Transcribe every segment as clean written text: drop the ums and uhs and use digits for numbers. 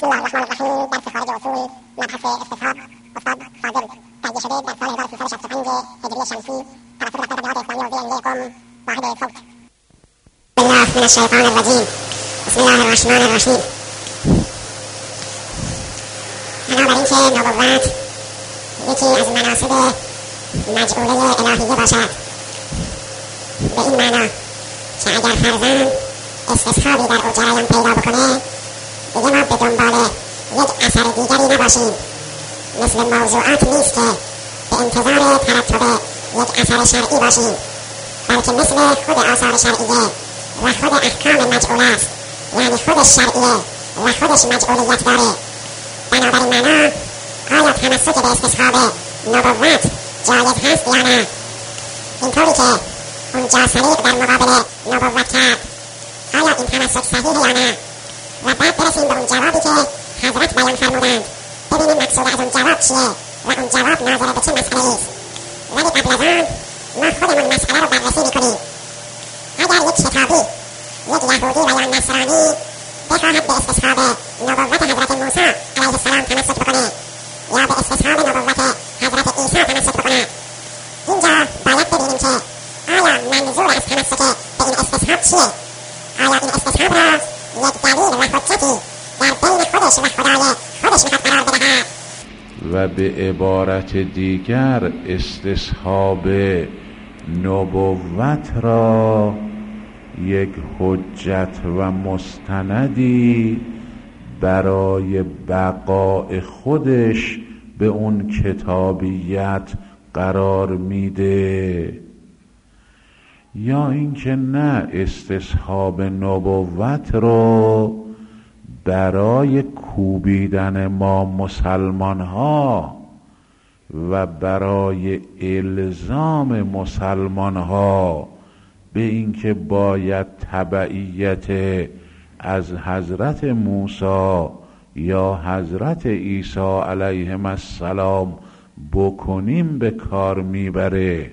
بسم الله الرحمن الرحیم. درس خارج اصول مبحث استصحاب استاد صادق تهیه شده در سال 1365 هجری شمسی توسط دفتر تبلیغات اسلامی حوزه قم واحد صوت. بسم الله من الشیطان الرجیم. بسم الله الرحمن الرحیم. بنا بر اینکه نبوت یکی از مناصب مجعوله الهیه باشد، به این معنا که اگر فرزند استصحابی در او جریان پیدا بکنه، دیگه ما به دنبال یک اثر دیگری نباشیم. مثل موضوعات نیست که به انتظار ترتب یک اثر شرعی باشیم، بلکه مثل خود آثار شرعیه و خود احکام مجعوله است، یعنی خودش شرعیه و خودش مجعولیت داره. بنابراین معنا آیا تمسک به استصحاب نبوت جایز هست یا نه؟ اینطوری که اون جاسریق در مقابل نبوت کرد، آیا این تمسک صحیحه یا نه؟ و بعد برسیم به اون جوابی که حضرت بیان فرمودند. ببینیم مقصود از اون جواب چیه و اون جواب ناظر به چه مسئله ایست. ولی قبل از آن ما خودمون مسئله رو بررسی میکنیم. اگر یک کتابی، یک یهودی و یا نصرانی بخواهد به استصحاب نبوت حضرت موسی علیه السلام تمسک بکنه یا به استصحاب نبوت حضرت عیسی تمسک بکنه، اینجا باید ببینیم که آیا منظور از تمسک به این استصحاب چیه؟ آیا این استصحاب را یک دلیل و حجتی در بین خودش و خدای خودش میخواد قرار بدهد؟ و به عبارت دیگر استصحاب نبوت را یک حجت و مستندی برای بقای خودش به اون کتابیت قرار میده، یا اینکه نه، استصحاب نبوت رو برای کوبیدن ما مسلمان ها و برای الزام مسلمان ها به اینکه باید تبعیت از حضرت موسی یا حضرت عیسی علیهم السلام بکنیم به کار میبره.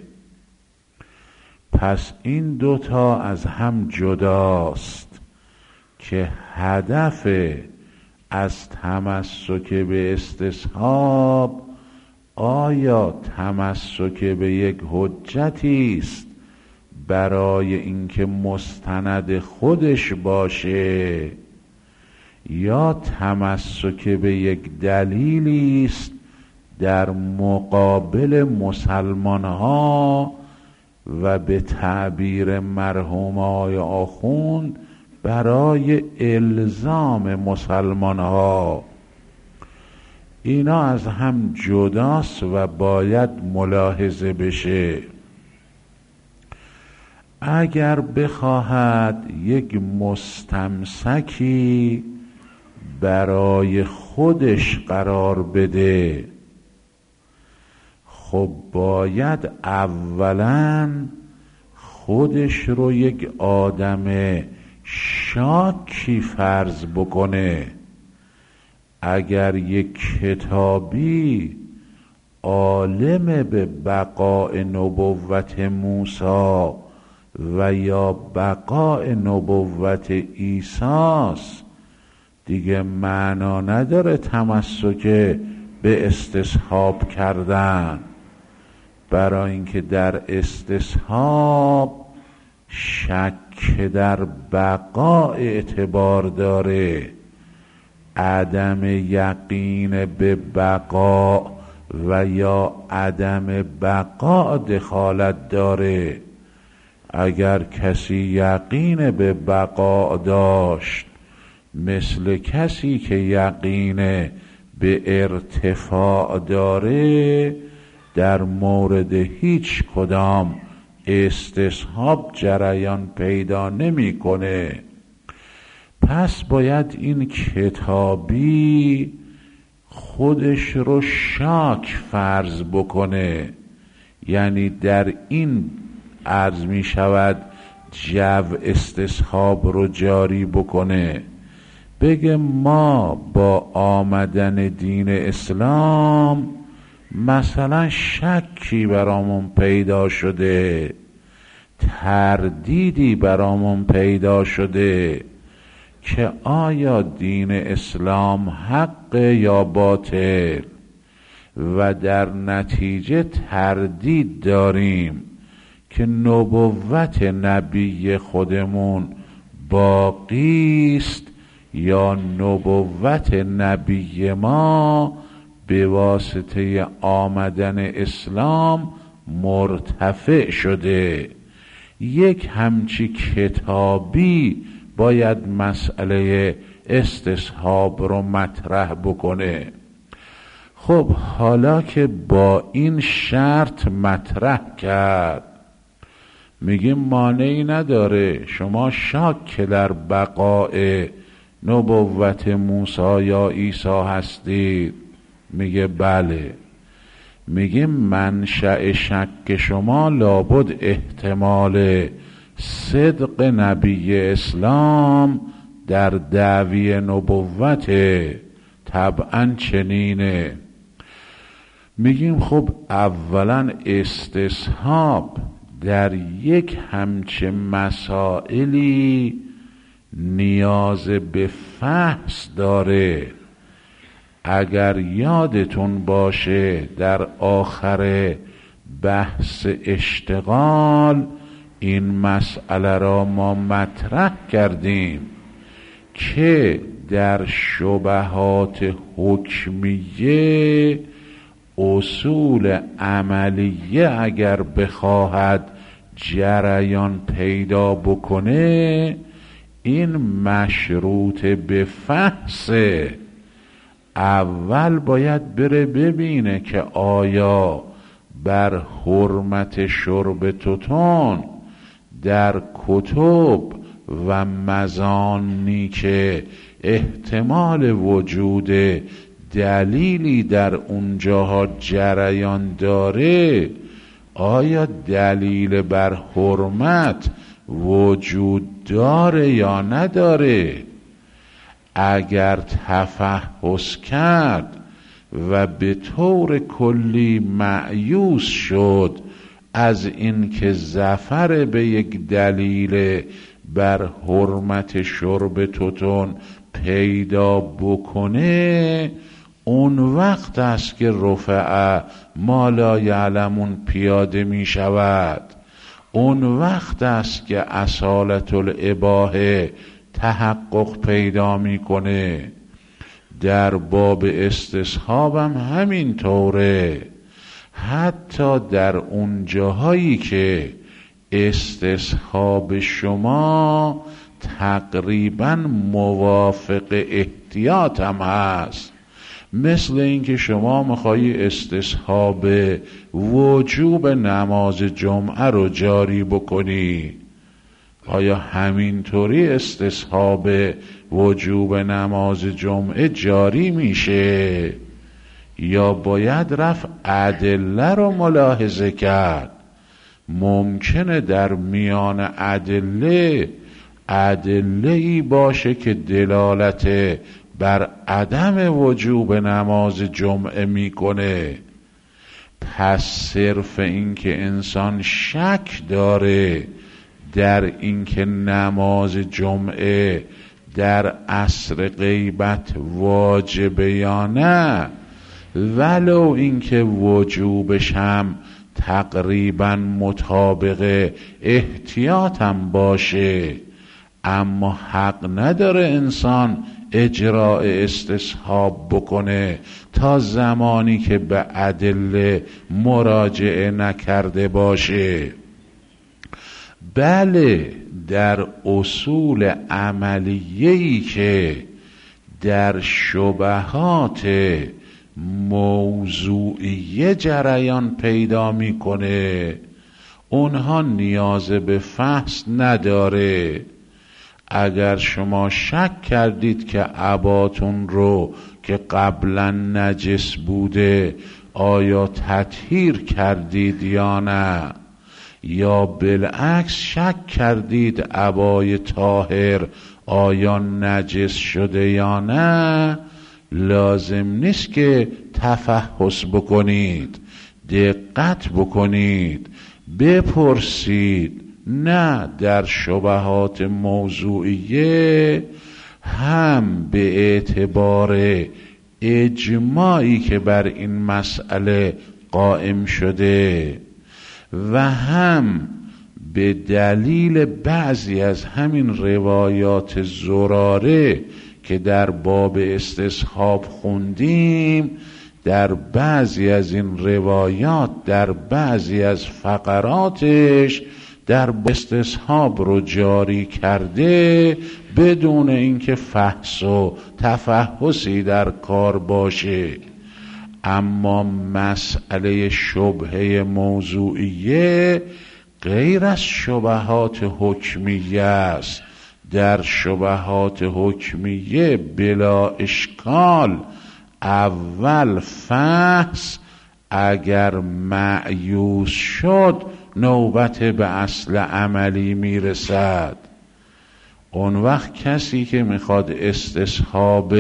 پس این دوتا از هم جداست که هدف از تمسک به استصحاب آیا تمسک به یک حجتی است برای اینکه مستند خودش باشه، یا تمسک به یک دلیلی است در مقابل مسلمان ها و به تعبیر مرحوم آقای آخوند برای الزام مسلمان ها. اینا از هم جداست و باید ملاحظه بشه. اگر بخواهد یک مستمسکی برای خودش قرار بده، خب باید اولا خودش رو یک آدم شاکی فرض بکنه. اگر یک کتابی عالم به بقاء نبوت موسی و یا بقاء نبوت عیسی است، دیگه معنا نداره تمسک به استصحاب کردن، برای اینکه در استصحاب شک در بقاء اعتبار داره، عدم یقین به بقاء و یا عدم بقاء دخالت داره. اگر کسی یقین به بقاء داشت، مثل کسی که یقین به ارتفاع داره، در مورد هیچ کدام استصحاب جریان پیدا نمی‌کنه. پس باید این کتابی خودش رو شاک فرض بکنه، یعنی در این عرض می شود جو استصحاب رو جاری بکنه، بگه ما با آمدن دین اسلام مثلا شکی برامون پیدا شده، تردیدی برامون پیدا شده، که آیا دین اسلام حق یا باطل و در نتیجه تردید داریم که نبوت نبی خودمون باقی است یا نبوت نبی ما به واسطه آمدن اسلام مرتفع شده. یک همچی کتابی باید مسئله استصحاب رو مطرح بکنه. خب حالا که با این شرط مطرح کرد، میگیم مانعی نداره، شما شاک در بقاء نبوت موسی یا عیسی هستید؟ میگه بله. میگیم منشأ شک شما لابد احتمال صدق نبی اسلام در دعوی نبوت، طبعا چنینه. میگیم خب اولا استصحاب در یک همچه مسائلی نیاز به فحص داره. اگر یادتون باشه در آخر بحث اشتغال این مسئله را ما مطرح کردیم که در شبهات حکمیه اصول عملیه اگر بخواهد جریان پیدا بکنه این مشروط به فحصه. اول باید بره ببینه که آیا بر حرمت شرب توتون در کتب و مزانی که احتمال وجود دلیلی در اونجاها جریان داره، آیا دلیل بر حرمت وجود داره یا نداره. اگر تفحص کرد و به طور کلی مایوس شد از این که ظفر به یک دلیل بر حرمت شرب توتون پیدا بکنه، اون وقت است که رفع ما لا یعلمون پیاده می شود. اون وقت است که اصالت الاباحه تحقق پیدا میکنه. در باب استصحاب هم همین طوره. حتی در اون جاهایی که استصحاب شما تقریبا موافق احتیاط هم هست، مثل اینکه شما میخوایی استصحاب وجوب نماز جمعه رو جاری بکنی، آیا همینطوری استصحاب وجوب نماز جمعه جاری میشه یا باید رفت ادله رو ملاحظه کرد؟ ممکنه در میان ادله‌ای باشه که دلالت بر عدم وجوب نماز جمعه میکنه. پس صرف این که انسان شک داره در اینکه نماز جمعه در عصر غیبت واجبه یا نه، ولو اینکه وجوبش هم تقریبا مطابق احتیاط هم باشه، اما حق نداره انسان اجراء استصحاب بکنه تا زمانی که به ادله مراجعه نکرده باشه. بله، در اصول عملیه‌ای که در شبهات موضوعیه جریان پیدا میکنه اونها نیاز به فحص نداره. اگر شما شک کردید که عباتون رو که قبلا نجس بوده آیا تطهیر کردید یا نه، یا بالعکس شک کردید عبای طاهر آیا نجس شده یا نه، لازم نیست که تفحص بکنید، دقت بکنید، بپرسید. نه، در شبهات موضوعیه هم به اعتبار اجماعی که بر این مسئله قائم شده و هم به دلیل بعضی از همین روایات زراره که در باب استصحاب خوندیم، در بعضی از این روایات در بعضی از فقراتش در استصحاب رو جاری کرده بدون اینکه فحص و تفحصی در کار باشه. اما مسئله شبهه موضوعیه غیر از شبهات حکمیه است. در شبهات حکمیه بلا اشکال اول فحص، اگر مأیوس شد نوبت به اصل عملی میرسد. اون وقت کسی که میخواد استصحاب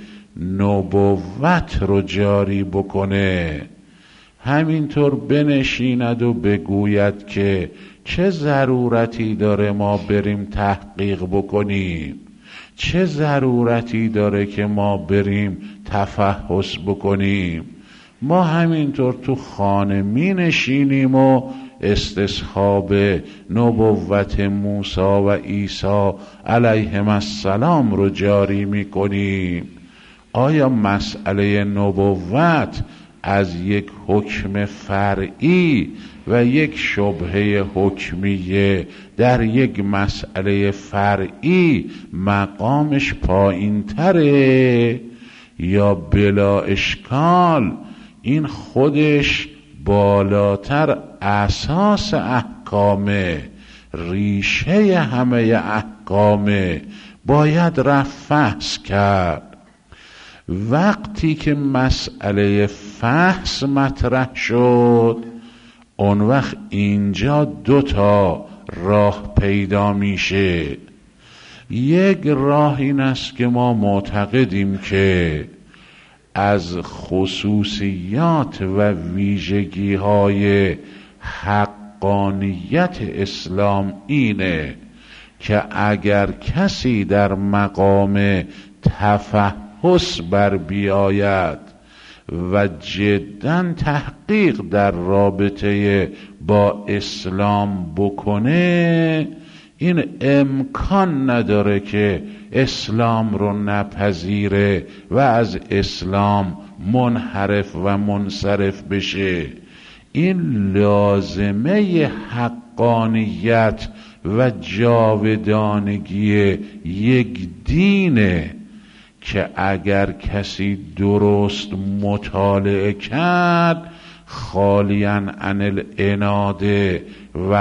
نبوت رو جاری بکنه همینطور بنشیند و بگوید که چه ضرورتی داره ما بریم تحقیق بکنیم، چه ضرورتی داره که ما بریم تفحص بکنیم. ما همینطور تو خانه می نشینیم و استصحاب نبوت موسی و عیسی علیهم السلام رو جاری می کنیم. آیا مسئله نبوت از یک حکم فرعی و یک شبهه حکمیه در یک مسئله فرعی مقامش پایین تره یا بلا اشکال این خودش بالاتر اساس احکامه، ریشه همه احکامه، باید رفت فحص کرد. وقتی که مسئله فحص مطرح شد اون وقت اینجا دوتا راه پیدا میشه. یک راه این است که ما معتقدیم که از خصوصیات و ویژگی های حقانیت اسلام اینه که اگر کسی در مقام تفحص بر بیاید و جدا تحقیق در رابطه با اسلام بکنه، این امکان نداره که اسلام رو نپذیره و از اسلام منحرف و منصرف بشه. این لازمه حقانیت و جاودانگی یک دینه که اگر کسی درست مطالعه کرد خالیاً عن العناد و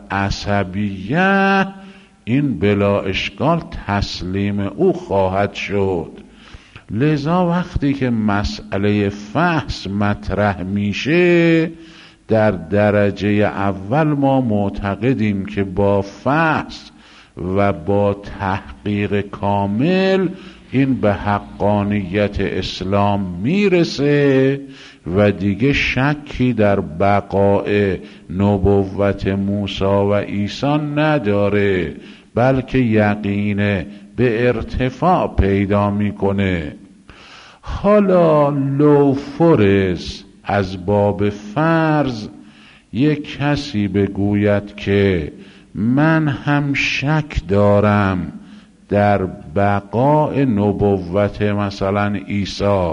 العصبیه این بلا اشکال تسلیم او خواهد شد. لذا وقتی که مسئله فحص مطرح میشه در درجه اول ما معتقدیم که با فحص و با تحقیق کامل این به حقانیت اسلام میرسه و دیگه شکی در بقاء نبوت موسی و عیسی نداره، بلکه یقین به ارتفاع پیدا میکنه. حالا لو فرض از باب فرض یک کسی بگوید که من هم شک دارم در بقاء نبوت مثلا عیسی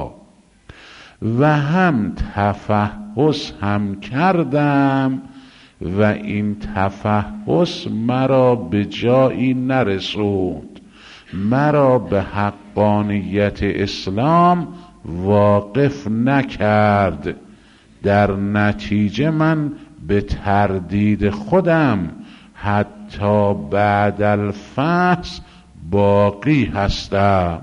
و هم تفحص هم کردم و این تفحص مرا به جایی نرسوند، مرا به حقانیت اسلام واقف نکرد، در نتیجه من به تردید خودم حتی بعد الفحص باقی هستم.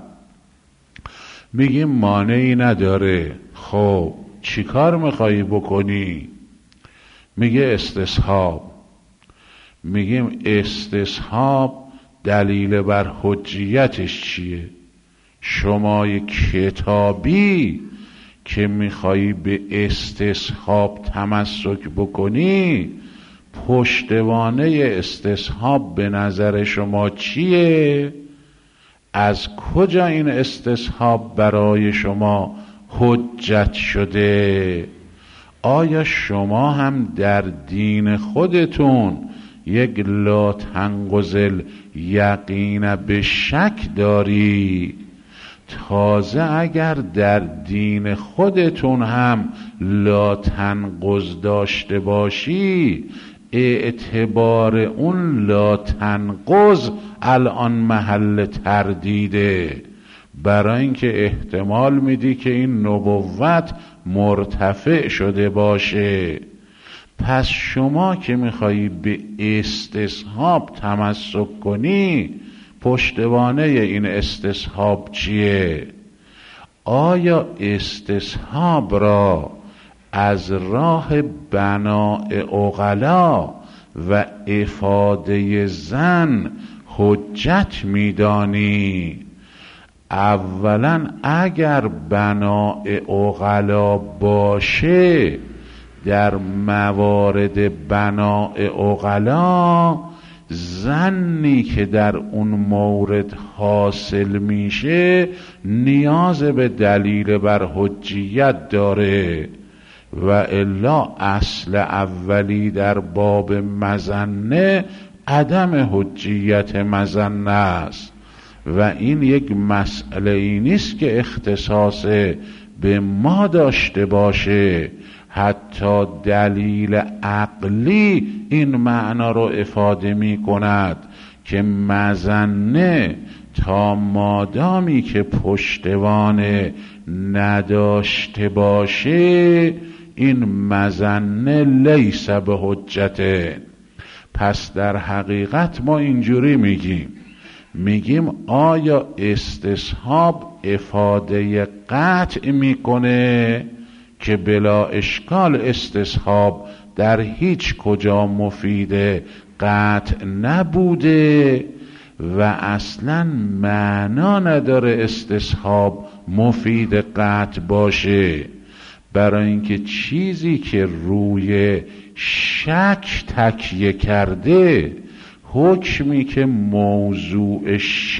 میگیم مانعی نداره. خب چی کار میخوایی بکنی؟ میگه استصحاب. میگیم استصحاب دلیل بر حجیتش چیه؟ شما یک کتابی که میخوایی به استصحاب تمسک بکنی، پشتوانه استصحاب به نظر شما چیه؟ از کجا این استصحاب برای شما حجت شده؟ آیا شما هم در دین خودتون یک لا تنقض یقین به شک داری؟ تازه اگر در دین خودتون هم لا تنقض داشته باشی، اعتبار اون لا تنقض الان محل تردیده، برای اینکه احتمال میدی که این نبوت مرتفع شده باشه. پس شما که میخوایی به استصحاب تمسک کنی، پشتوانه این استصحاب چیه؟ آیا استصحاب را از راه بناء عقلا و افاده زن حجت میدانی؟ اولا اگر بناء عقلا باشه، در موارد بناء عقلا ظنی که در اون مورد حاصل میشه نیاز به دلیل بر حجیت داره، و الا اصل اولی در باب مظنه عدم حجیت مظنه است و این یک مسئله ای نیست که اختصاص به ما داشته باشه. حتی دلیل عقلی این معنا رو افاده می کند که مظنه تا مادامی که پشتوان نداشته باشه، این مظنه لیس به حجته. پس در حقیقت ما اینجوری میگیم آیا استصحاب افاده قطع میکنه که بلا اشکال استصحاب در هیچ کجا مفید قطع نبوده و اصلا معنا نداره استصحاب مفید قطع باشه، برای اینکه چیزی که روی شک تکیه کرده، حکمی که موضوع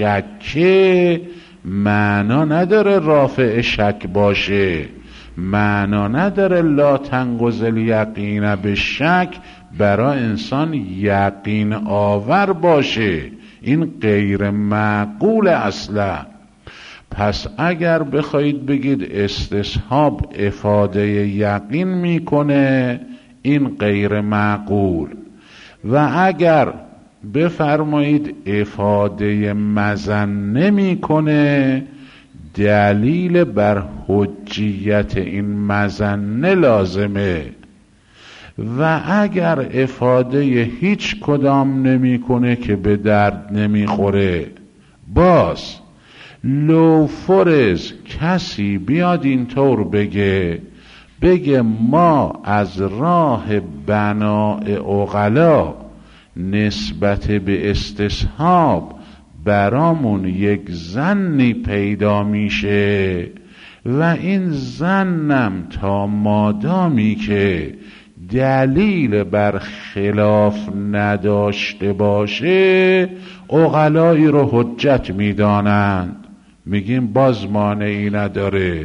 شکه، معنا نداره رافع شک باشه، معنا نداره لا تنقض الیقین به شک برای انسان یقین آور باشه. این غیر معقول اصلا. پس اگر بخواید بگید استصحاب افاده یقین میکنه، این غیر معقول. و اگر بفرمایید افاده مظنه میکنه، دلیل بر حجیت این مظنه لازمه. و اگر افاده هیچ کدام نمیکنه که به درد نمیخوره. باز لو فرض کسی بیاد اینطور بگه ما از راه بناء عقلا نسبت به استصحاب برامون یک ظنی پیدا میشه و این ظنم تا مادامی که دلیل بر خلاف نداشته باشه، عقلایی رو حجت میدانند. میگیم باز مانعی نداره.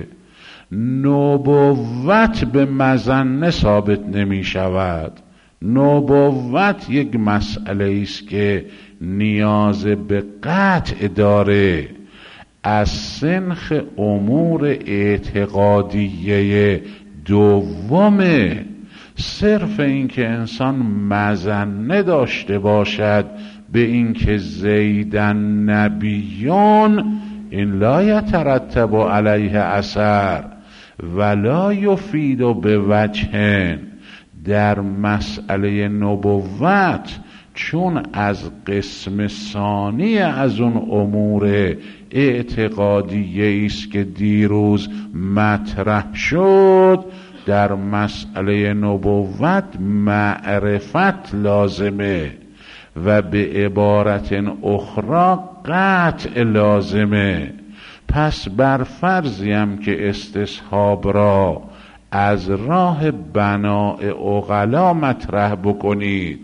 نبوت به مظنه ثابت نمی شود. نبوت یک مسئله است که نیاز به قطع داره. از سنخ امور اعتقادیه دومه. صرف این که انسان مظنه داشته باشد به این که زیدن نبیون، این لا یترتب علیه اثر ولا یفید به وجه. در مسئله نبوت چون از قسم ثانی از اون امور اعتقادیه است که دیروز مطرح شد، در مسئله نبوت معرفت لازمه و به عبارت اخرى قطع لازمه. پس بر فرضی هم که استصحاب را از راه بناء عقلا مطرح بکنید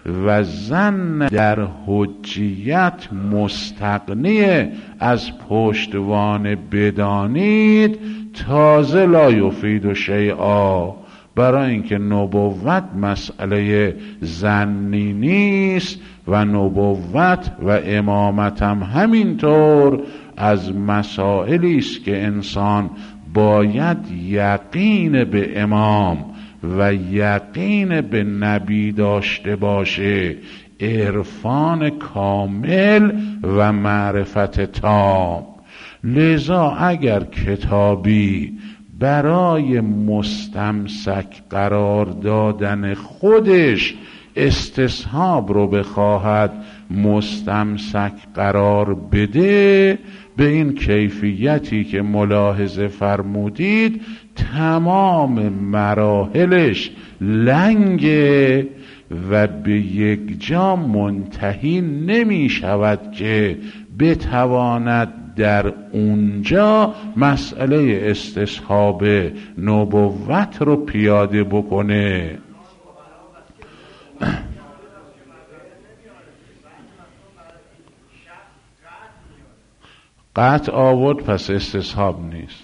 و زن در حجیت مستغنی از پشتوانه بدانید تازه لا یفید شیئا، برای اینکه نبوت مسئله ظنی نیست و نبوت و امامت هم همینطور از مسائلی است که انسان باید یقین به امام و یقین به نبی داشته باشه، عرفان کامل و معرفت تام. لذا اگر کتابی برای مستمسک قرار دادن خودش استصحاب رو بخواهد مستمسک قرار بده، به این کیفیتی که ملاحظه فرمودید تمام مراحلش لنگه و به یک جا منتهی نمی شود که بتواند در اونجا مسئله استصحاب نبوت رو پیاده بکنه. قطع آورد پس استصحاب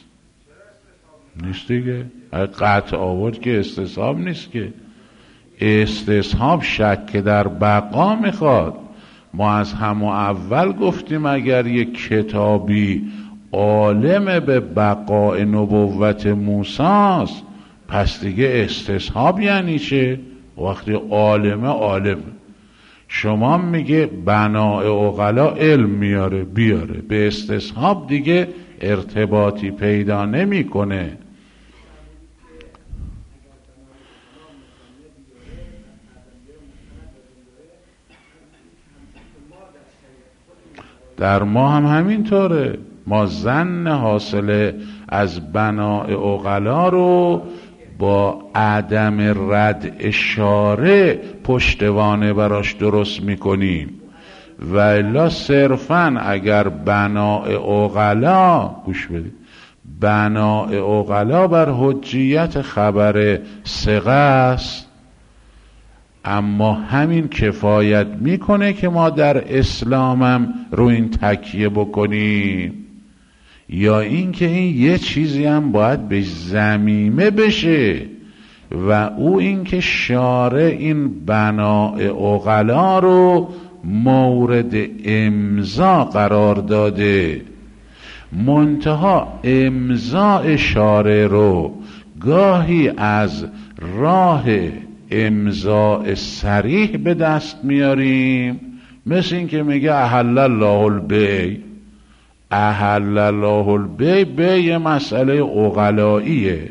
نیست دیگه. قطع آورد که استصحاب نیست، که استصحاب شک در بقا میخواد. ما از همون اول گفتیم اگر یک کتابی عالم به بقاء نبوت موسی است پس دیگه استصحاب یعنی چه؟ وقتی عالمه شما میگه بناء عقلا علم میاره بیاره، به استصحاب دیگه ارتباطی پیدا نمیکنه. در ما هم همینطوره. ما ظن حاصل از بناء عقلا رو با عدم رد شارع پشتوانه براش درست میکنیم، و الا صرفاً اگر بناء عقلا، گوش بدید، بناء عقلا بر حجیت خبر ثقه است، اما همین کفایت میکنه که ما در اسلامم رو این تکیه بکنیم، یا اینکه این یه چیزی هم باید به ضمیمه بشه و او اینکه شارع این بناء عقلا رو مورد امضا قرار داده. منتها امضاء شارع رو گاهی از راه امضاء صریح به دست میاریم، مثل این که میگه احل الله البیع. احل الله البیع بیع مسئله عقلاییه.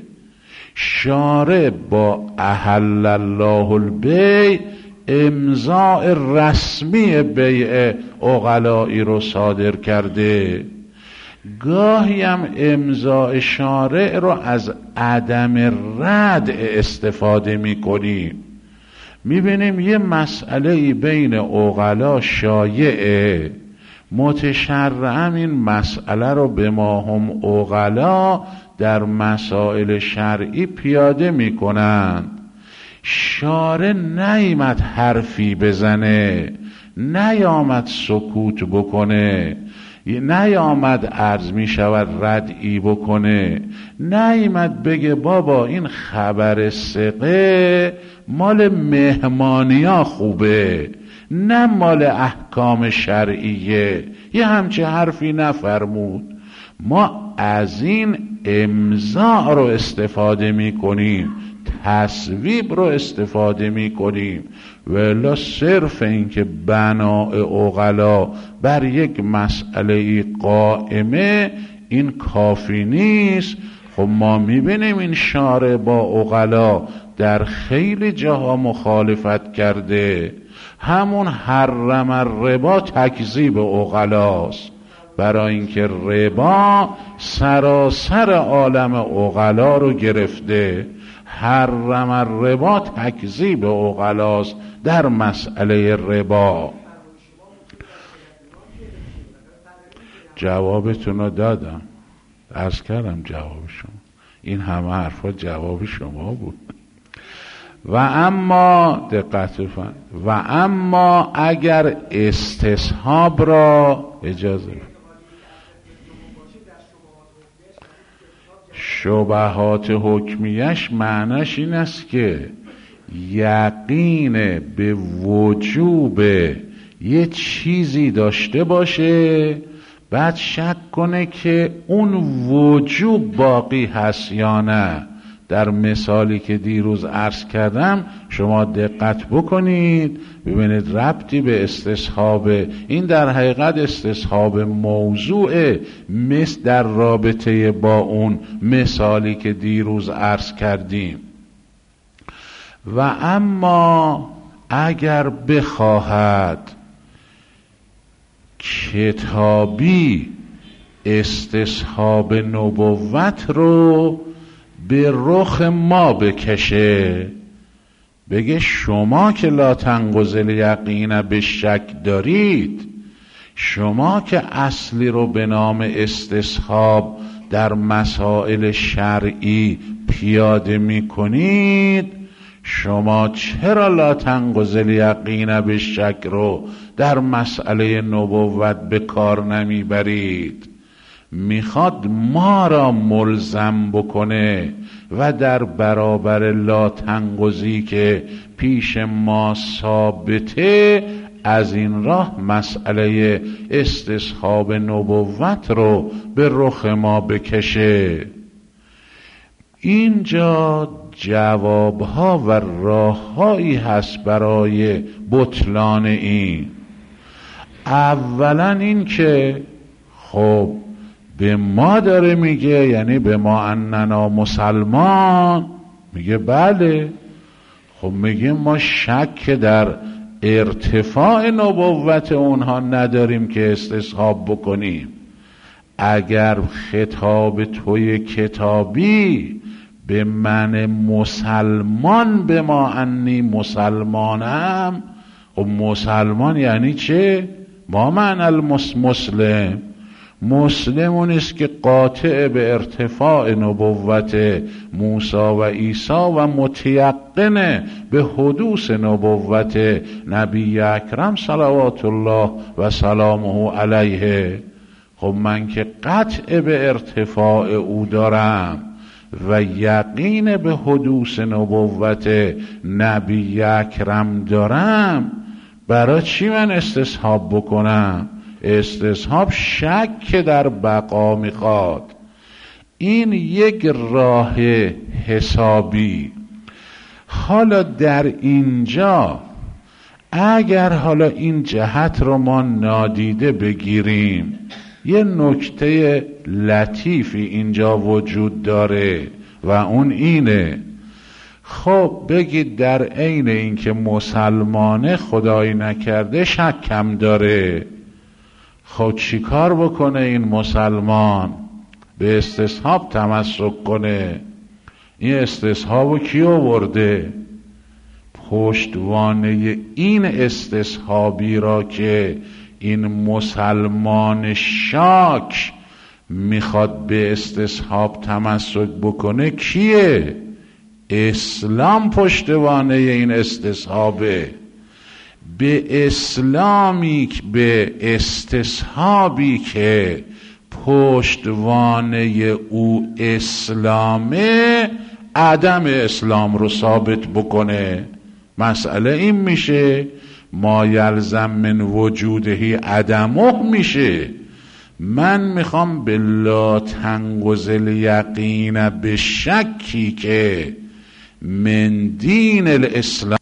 شارع با احل الله البیع امضاء رسمی بیع عقلایی رو صادر کرده. گاهی هم امضاء شارع رو از عدم رد استفاده میکنیم. میبینیم یه مسئله بین عقلا شایعه، متشرعم این مسئله رو به ما هم عقلا در مسائل شرعی پیاده میکنند. شارع نیامد حرفی بزنه، نیامد سکوت بکنه، نیامد عرض می شود ردعی بکنه، نیامد بگه بابا این خبر ثقه مال مهمانیا خوبه نه مال احکام شرعیه، یه همچه حرفی نفرمود. ما از این امضا رو استفاده می کنیم، تصویب رو استفاده می کنیم، ولی صرف این که بناء عقلا بر یک مسئله قائمه این کافی نیست. خب ما میبینیم این شارع با عقلا در خیلی جاها مخالفت کرده. همون حرم الربا تکذیب عقلاست، برای اینکه ربا سراسر عالم عقلا رو گرفته. حرم الربا تکذیب عقلاست در مسئله ربا. جوابتون رو دادم، عرض کردم جواب شما، این همه حرفا جواب شما بود. و اما دقت بفرمایید، و اما اگر استصحاب را اجازه شبهات حکمیش معناش این است که یقین به وجوب یه چیزی داشته باشه، بعد شک کنه که اون وجوب باقی هست یا نه. در مثالی که دیروز عرض کردم شما دقت بکنید ببینید ربطی به استصحاب، این در حقیقت استصحاب موضوعه، مثل در رابطه با اون مثالی که دیروز عرض کردیم. و اما اگر بخواهد کتابی استصحاب نبوت رو به رخ ما بکشه، بگه شما که لا تنقض الیقین به شک دارید، شما که اصلی رو به نام استصحاب در مسائل شرعی پیاده می کنید، شما چرا لا تنقض الیقین به شک رو در مسئله نبوت به کار نمی برید؟ میخواد ما را ملزم بکنه و در برابر لا تنقضی که پیش ما ثابته از این راه مسئله استصحاب نبوت رو به رخ ما بکشه. اینجا جوابها و راههایی هست برای بطلان این. اولا این که خب به ما داره میگه، یعنی به ما اننا مسلمان، میگه بله. خب میگه ما شک در ارتفاع نبوت اونها نداریم که استصحاب بکنیم. اگر خطاب توی کتابی به من مسلمان به ما انی مسلمانم، خب مسلمان یعنی چه؟ ما معنی المسلم، مسلم اون است که قاطع به ارتفاع نبوت موسی و عیسی و متیقن به حدوث نبوت نبی اکرم صلوات الله و سلامه علیه. خب من که قطع به ارتفاع او دارم و یقین به حدوث نبوت نبی اکرم دارم، برای چی من استصحاب بکنم؟ استصحاب شک در بقا میخواد. این یک راه حسابی. حالا در اینجا اگر حالا این جهت رو ما نادیده بگیریم، یه نکته لطیفی اینجا وجود داره و اون اینه، خب بگید در عین اینکه مسلمانه خدایی نکرده شک کم داره، خب چی کار بکنه این مسلمان؟ به استصحاب تمسک کنه. این استصحابو کی آورده؟ پشتوانه این استصحابی را که این مسلمان شاک میخواد به استصحاب تمسک بکنه کیه؟ اسلام پشتوانه این استصحابه. به اسلامی، به استصحابی که پشتوانه او اسلامه، عدم اسلام رو ثابت بکنه. مسئله این میشه ما یلزم من وجودهی عدمه میشه. من میخوام به لا تنقض الیقین به شکی که من دین الاسلام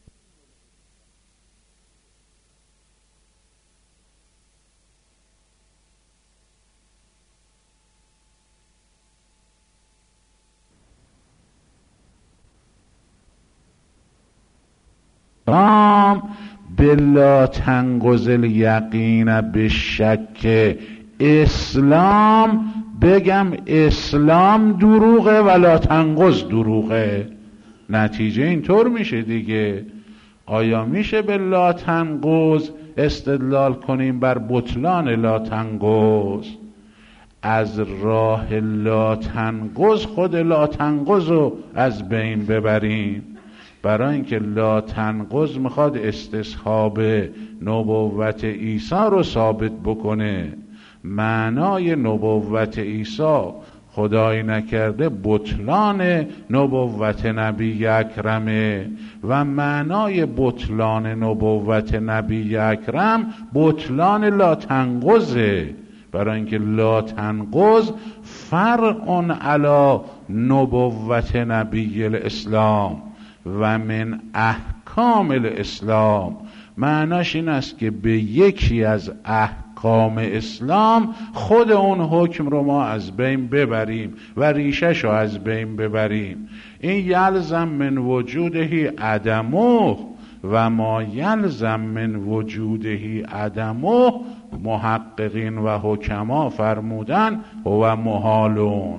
به لا تنقض الیقین به شک اسلام بگم اسلام دروغه و لا تنقض دروغه. نتیجه اینطور میشه دیگه. آیا میشه به لا تنقض استدلال کنیم بر بطلان لا تنقض؟ از راه لا تنقض خود لا تنقض رو از بین ببریم. برای اینکه لا تنقض میخواد استصحاب نبوت عیسی رو ثابت بکنه. معنای نبوت عیسی خدای نکرده بطلان نبوت نبی اکرمه و معنای بطلان نبوت نبی اکرم بطلان لا تنقضه، برای اینکه لا تنقض فرع علی نبوت نبی الاسلام و من احکام الاسلام. معناش این است که به یکی از احکام اسلام خود اون حکم رو ما از بین ببریم و ریشش رو از بین ببریم. این یلزم من وجودهی عدمه و ما یلزم من وجودهی عدمه محققین و حکما فرمودن و محالون.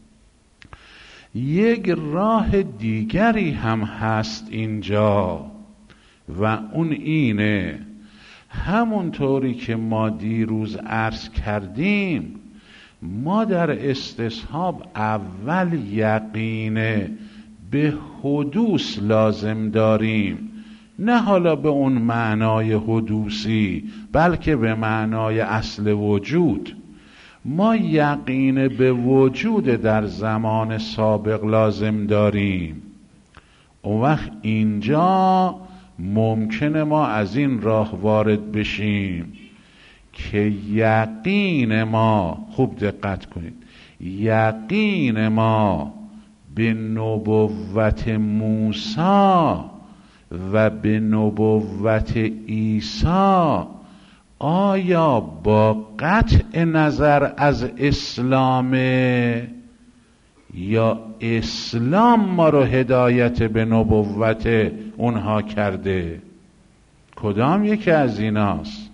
یک راه دیگری هم هست اینجا و اون اینه، همونطوری که ما دیروز عرض کردیم، ما در استصحاب اول یقین به حدوث لازم داریم، نه حالا به اون معنای حدوثی بلکه به معنای اصل وجود. ما یقین به وجود در زمان سابق لازم داریم. اون وقت اینجا ممکنه ما از این راه وارد بشیم که یقین ما، خوب دقت کنید، یقین ما به نبوت موسی و به نبوت عیسی آیا با قطع نظر از اسلامه یا اسلام ما رو هدایت به نبوت اونها کرده؟ کدام یکی از ایناست؟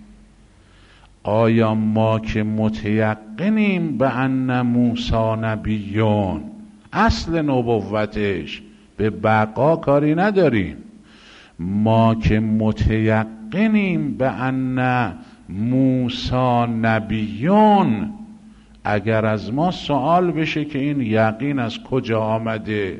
آیا ما که متیقنیم به ان موسی نبیون، اصل نبوتش به بقا کاری نداریم، ما که متیقنیم به ان موسی نبیون، اگر از ما سوال بشه که این یقین از کجا آمده،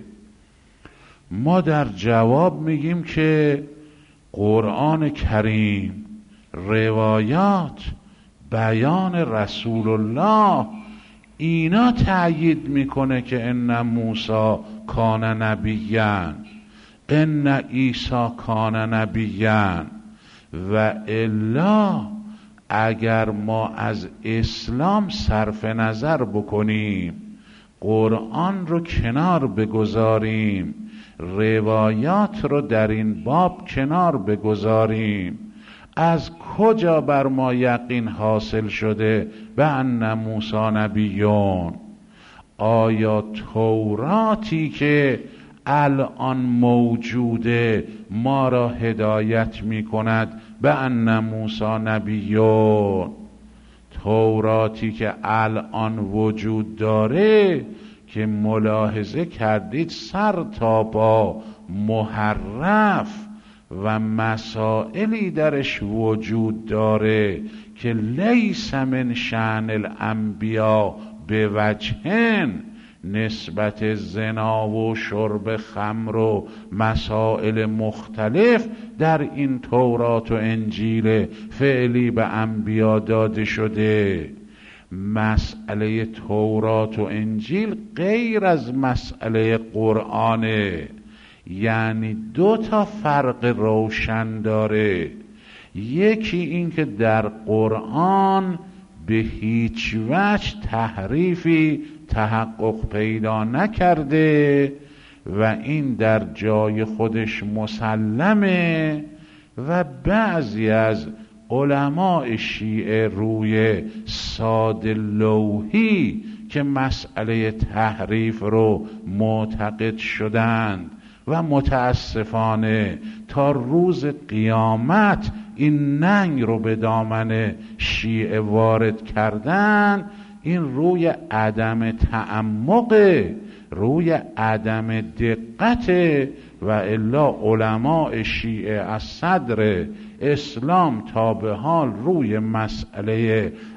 ما در جواب میگیم که قرآن کریم، روایات، بیان رسول الله، اینا تأیید میکنه که ان موسی کان نبیًا، ان عیسی کان نبیًا. و الا اگر ما از اسلام صرف نظر بکنیم، قرآن رو کنار بگذاریم، روایات رو در این باب کنار بگذاریم، از کجا بر ما یقین حاصل شده به ان موسی نبیون؟ آیا توراتی که الان موجوده ما را هدایت می کند به ان موسی نبیون؟ توراتی که الان وجود داره که ملاحظه کردید سر تا پا محرف و مسائلی درش وجود داره که لیس من شأن الانبیا به وجهن، نسبت زنا و شرب خمر و مسائل مختلف در این تورات و انجیل فعلی به انبیا داده شده. مسئله تورات و انجیل غیر از مسئله قرآنه، یعنی دو تا فرق روشن داره. یکی این که در قرآن به هیچ وجه تحریفی تحقق پیدا نکرده و این در جای خودش مسلمه و بعضی از علماء شیعه روی ساده لوحی که مسئله تحریف رو معتقد شدند و متاسفانه تا روز قیامت این ننگ رو به دامن شیعه وارد کردن، این روی عدم تعمق، روی عدم دقت. و الا علماء شیعه از صدر اسلام تا به حال روی مسئله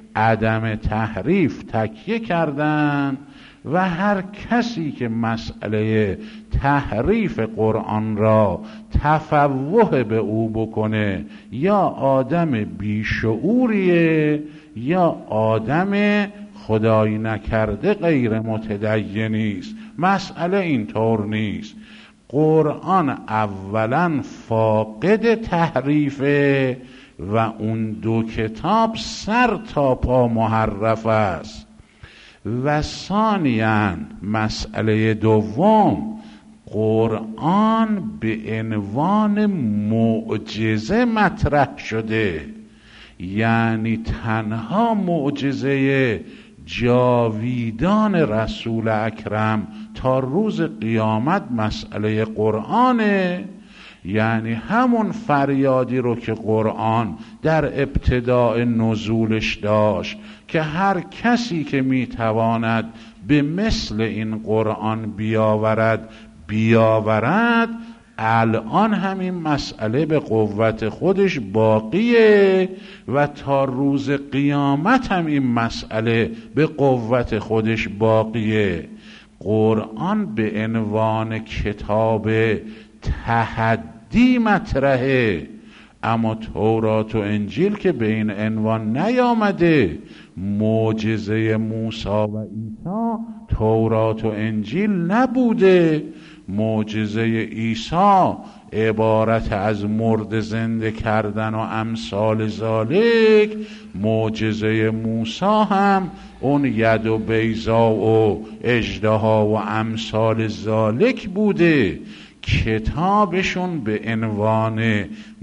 عدم تحریف تکیه کردن و هر کسی که مسئله تحریف قرآن را تفوه به او بکنه یا آدم بیشعوریه یا آدم خدای نکرده غیر متدینی است. مسئله اینطور نیست. قرآن اولا فاقد تحریفه و اون دو کتاب سر تا پا محرف است. و ثانیاً مسئله دوم، قرآن به عنوان معجزه مطرح شده، یعنی تنها معجزه جاویدان رسول اکرم تا روز قیامت مسئله قرآنه. یعنی همون فریادی رو که قرآن در ابتداء نزولش داشت که هر کسی که میتواند به مثل این قرآن بیاورد، الان همین مسئله به قوت خودش باقیه و تا روز قیامت هم این مسئله به قوت خودش باقیه. قرآن به عنوان کتاب تحدی مطرحه، اما تورات و انجیل که به این عنوان نیامده. معجزه موسی و عیسی تورات و انجیل نبوده. معجزه عیسی عبارت از مرده زنده کردن و امثال ذالک، معجزه موسی هم اون ید و بیضا و اژدها و امثال ذالک بوده. کتابشون به عنوان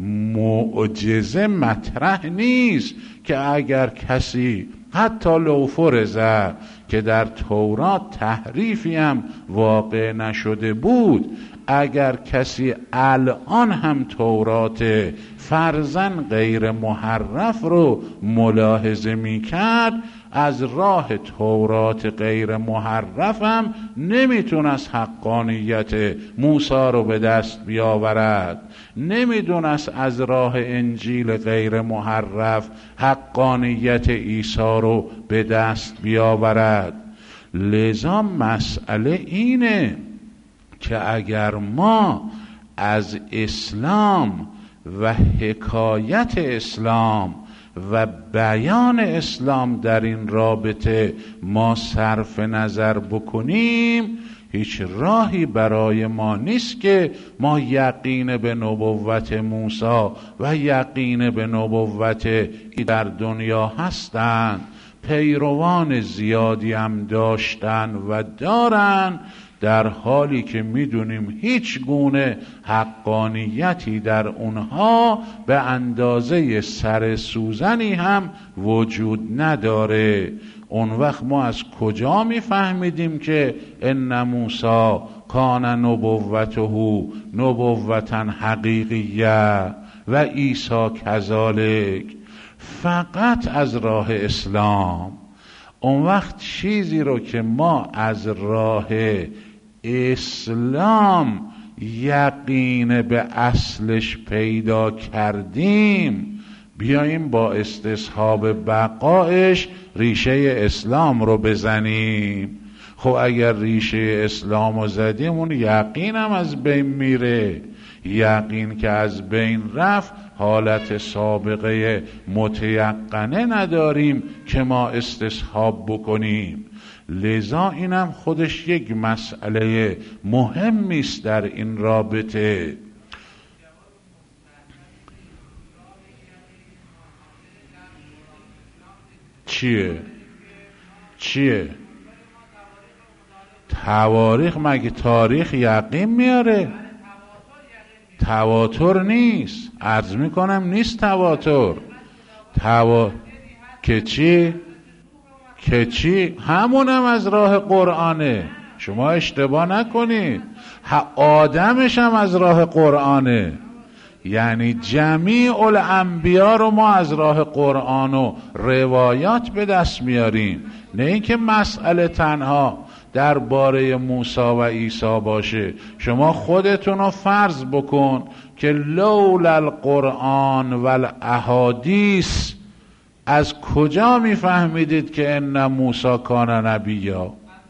معجزه مطرح نیست که اگر کسی حتی لو فرض که در تورات تحریفی هم واقع نشده بود، اگر کسی الان هم تورات فرضاً غیر محرف رو ملاحظه میکرد، از راه تورات غیر محرف هم نمیتونست حقانیت موسی رو به دست بیاورد، نمیدونست از راه انجیل غیر محرف حقانیت عیسی رو به دست بیاورد. لذا مسئله اینه که اگر ما از اسلام و حکایت اسلام و بیان اسلام در این رابطه ما صرف نظر بکنیم، هیچ راهی برای ما نیست که ما یقین به نبوت موسی و یقین به نبوت در دنیا هستند، پیروان زیادی هم داشتن و دارن، در حالی که میدونیم هیچ گونه حقانیتی در اونها به اندازه سر سوزنی هم وجود نداره. اون وقت ما از کجا میفهمیدیم که ان موسی کان نبوته نبوتا حقیقیه و عیسی کذالک؟ فقط از راه اسلام. اون وقت چیزی رو که ما از راه اسلام یقین به اصلش پیدا کردیم، بیاییم با استصحاب بقایش ریشه اسلام رو بزنیم. خب اگر ریشه اسلام رو زدیم، اون یقین هم از بین میره. یقین که از بین رفت، حالت سابقه متیقنه نداریم که ما استصحاب بکنیم. لذا اینم خودش یک مسئله مهمی است در این رابطه. چیه؟ تواریخ مگه تاریخ یقین میاره؟ تواتر نیست. عرض میکنم نیست تواتر. که چی؟ همونم از راه قرآنه. شما اشتباه نکنید. آدمش هم از راه قرآنه. یعنی جمیع الانبیا رو ما از راه قرآن و روایات به دست میاریم، نه اینکه مسئله تنها درباره موسی و عیسی باشه. شما خودتون رو فرض بکن که لولا القرآن و الاحادیث از کجا میفهمیدید که ان موسی کان نبیا؟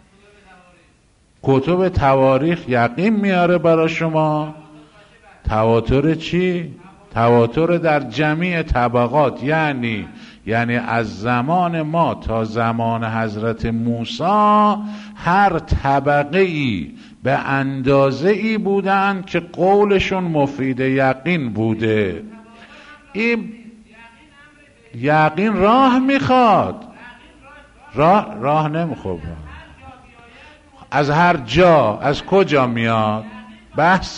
کتب تواریخ یقین میاره برای شما. تواتر چی؟ تواتر در جمیع طبقات، یعنی از زمان ما تا زمان حضرت موسی هر طبقه ای به اندازه ای بودن که قولشون مفید یقین بوده. این یقین راه میخواد، راه نمیخواد. از هر جا، از کجا میاد؟ بحث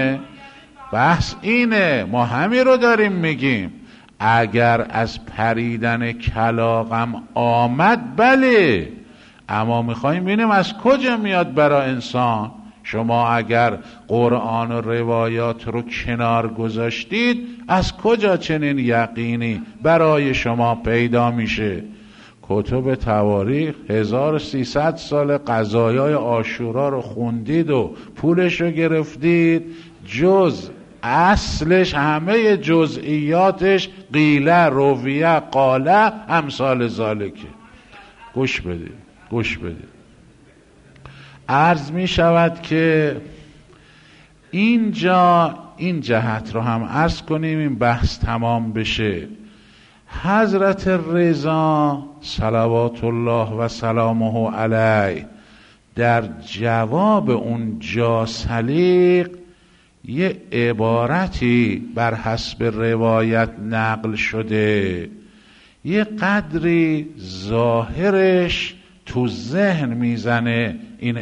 اینه. ما همین رو داریم میگیم. اگر از پریدن کلاغم آمد بله، اما میخواییم ببینیم از کجا میاد برای انسان. شما اگر قرآن و روایات رو کنار گذاشتید، از کجا چنین یقینی برای شما پیدا میشه؟ کتب تواریخ 1300 سال قضایای عاشورا رو خوندید و پولش رو گرفتید، جز اصلش همه جزئیاتش قیله، رویه، قاله، امثال ذالکه. گوش بدید. عرض می شود که اینجا این جهت رو هم عرض کنیم، این بحث تمام بشه. حضرت رضا صلوات الله و سلامه علیه در جواب اون جاسلیق یه عبارتی بر حسب روایت نقل شده، یه قدری ظاهرش تو ذهن میزنه. این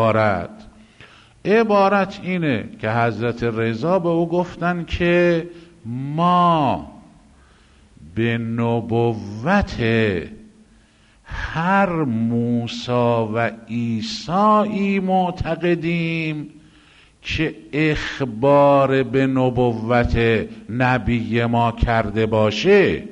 عبارت اینه که حضرت رضا به او گفتن که ما به نبوت هر موسی و عیسی معتقدیم که اخبار به نبوت نبی ما کرده باشه،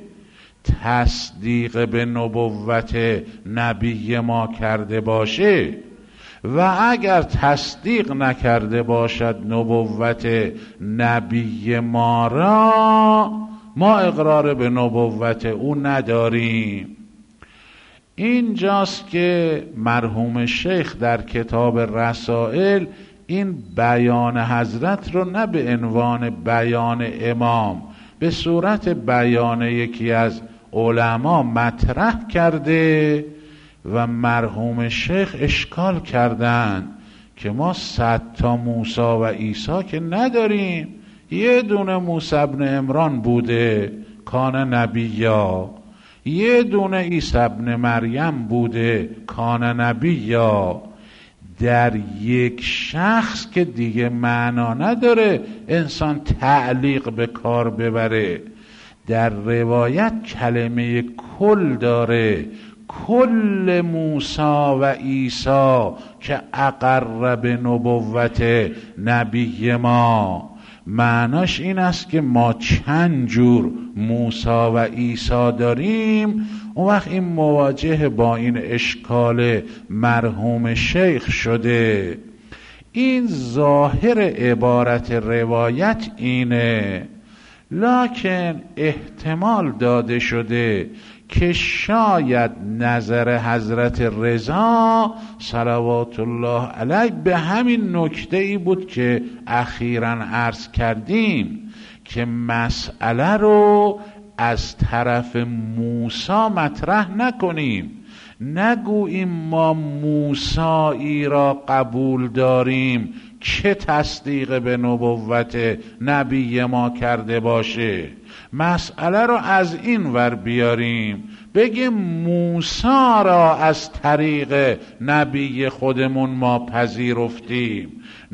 تصدیق به نبوت نبی ما کرده باشه، و اگر تصدیق نکرده باشد نبوت نبی ما را، ما اقرار به نبوت او نداریم. اینجاست که مرحوم شیخ در کتاب رسائل این بیان حضرت رو نه به عنوان بیان امام، به صورت بیان یکی از علما مطرح کرده و مرحوم شیخ اشکال کردن که ما 100 تا موسی و عیسی که نداریم، یه دونه موسی ابن عمران بوده کان نبیا، یه دونه عیسی ابن مریم بوده کان نبیا. در یک شخص که دیگه معنا نداره انسان تعلیق به کار ببره. در روایت کلمه کل داره، کل موسی و عیسی که اقر به نبوت نبی ما. معناش این است که ما چند جور موسی و عیسی داریم. اون وقت این مواجه با این اشکال مرحوم شیخ شده. این ظاهر عبارت روایت اینه، لکن احتمال داده شده که شاید نظر حضرت رضا صلوات الله علیه به همین نکته ای بود که اخیراً عرض کردیم که مسئله رو از طرف موسی مطرح نکنیم، نگوییم ما موسی را قبول داریم که تصدیق به نبوت نبی ما کرده باشه. مسئله رو از این ور بیاریم، بگیم موسی را از طریق نبی خودمون ما پذیرفتیم،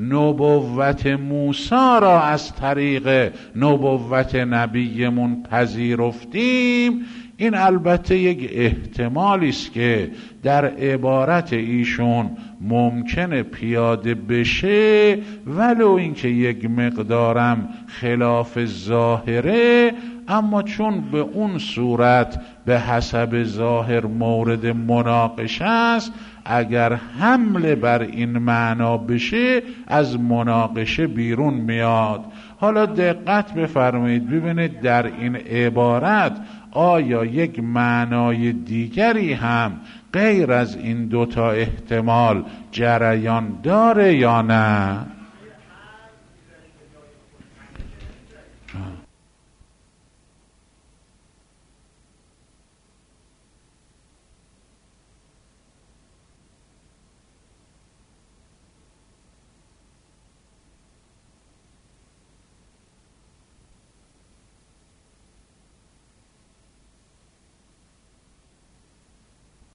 نبوت موسی را از طریق نبوت نبیمون پذیرفتیم. این البته یک احتمالی است که در عبارت ایشون ممکنه پیاده بشه، ولو اینکه یک مقدارم خلاف ظاهره، اما چون به اون صورت به حسب ظاهر مورد مناقشه است، اگر حمله بر این معنا بشه از مناقشه بیرون میاد. حالا دقت بفرمایید ببینید در این عبارت آیا یک معنای دیگری هم غیر از این دوتا احتمال جریان داره یا نه؟